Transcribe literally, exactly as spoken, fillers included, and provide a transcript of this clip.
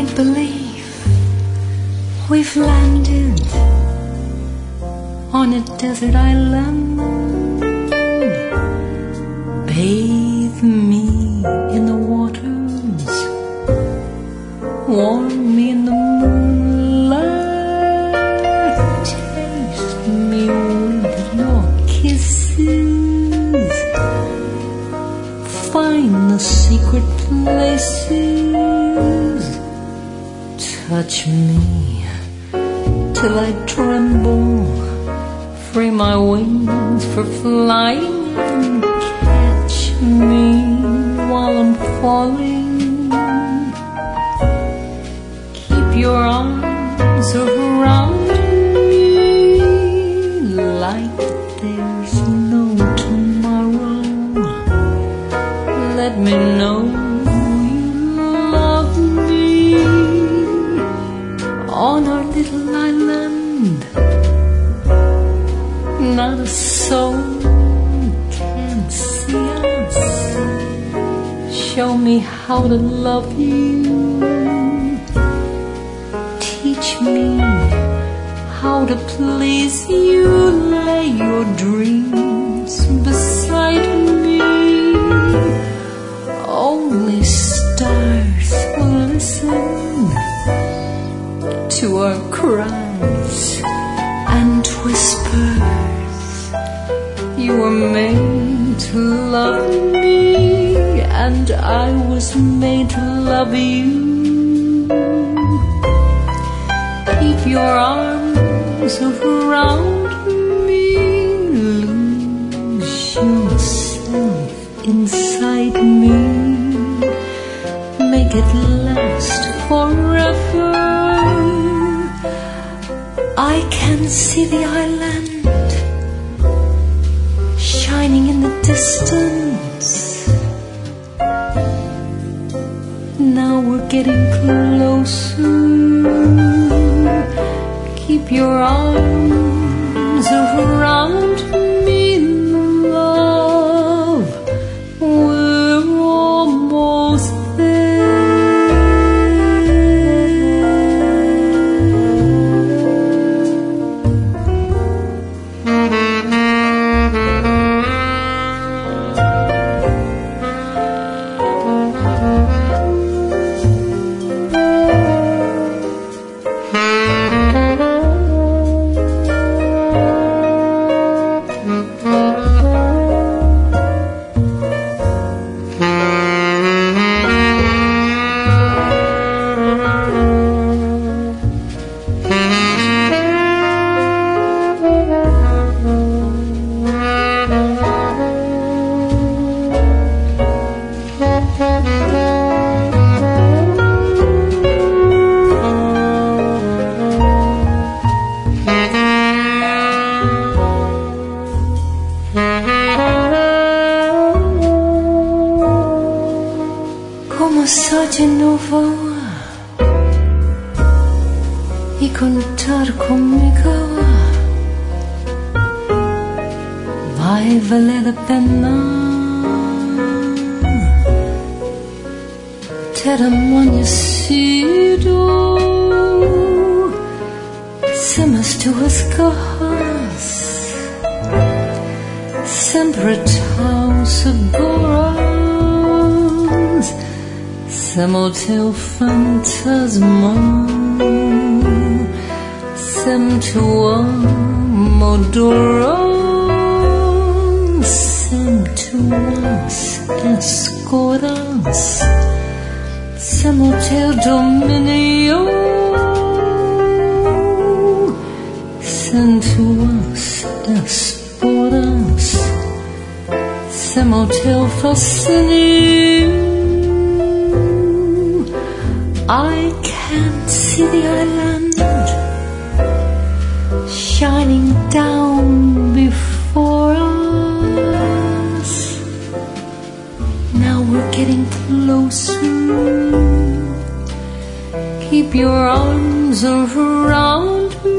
make believe we've landed on a desert island. Bathe me in the waters, warm me in the moonlight, taste me with your kisses, find the secret places, touch me till I tremble, free my wings for flying, and catch me while I'm falling. Keep your arms around me like there's no tomorrow. Let me know you love me on our little island. Not a soul can see us. Show me how to love you. Teach me how to please you. Lay your dreams beside me. Only stars will listen to our cries and whispers. You were made to love me, and I was made to love you. Keep your arms around me. Lose yourself inside me. Make it last forever. I can see the island shining in the distance. Now we're getting closer. Keep your arms around me, love. We're almost nuovo y contar conmigo vai valer a pena. Ter amanhecido sem as tuas garras, sempre tão seguras, sem o teu fantasma, sem tua moldura, sem tuas escuras, sem o teu domínio, sem tuas esporas, sem o teu fascínio. I can't see the island shining down before us. Now we're getting closer. Keep your arms around me.